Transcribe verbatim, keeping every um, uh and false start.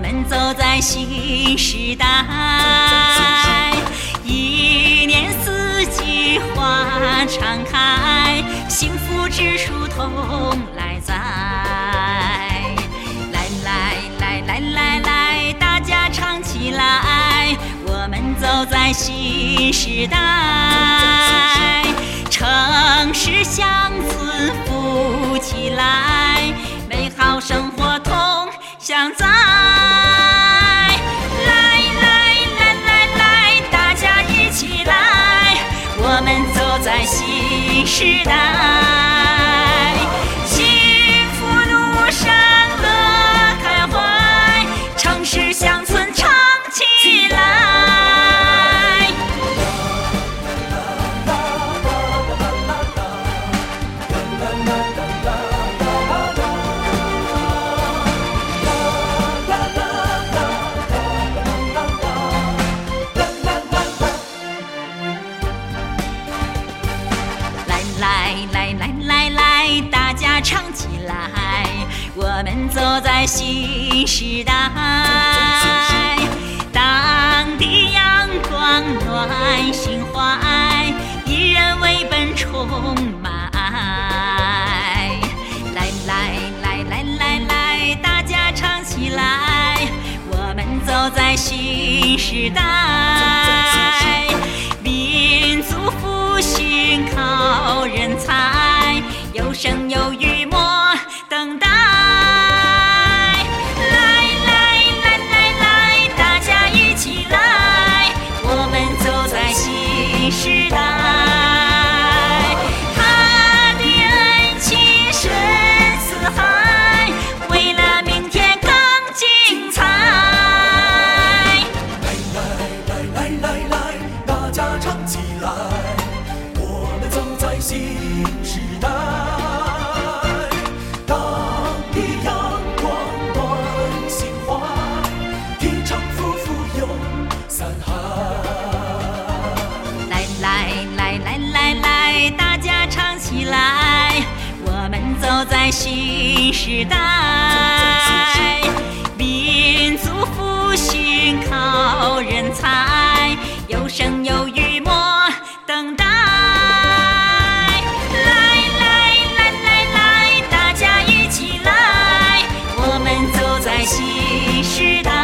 们走在新时代，一年四季花常开，幸福之树同来栽。来来来来来来，大家唱起来，我们走在新时代，城市乡村富起来，美好生活同享在。来来来来来，大家一起来，我们走在新时代，幸福路上乐开怀，城市乡村唱起来。来来来来来，大家唱起来，我们走在新时代，当地阳光暖心怀，以人为本充满。来来来来来来，大家唱起来，我们走在新时代，民族复兴靠人才，有生有予莫等待。来来来来来，大家一起来，我们走在新时代，他的恩情深似海，为了明天更精彩。 来来来来来来，大家唱起来，我们走在新时代，当地阳光暖心怀，提倡夫妇永三海。 来来来来来来，大家唱起来，我们走在新时代，民族复兴靠人才，有生有予莫等待。来来来来来，大家一起来，我们走在新时代。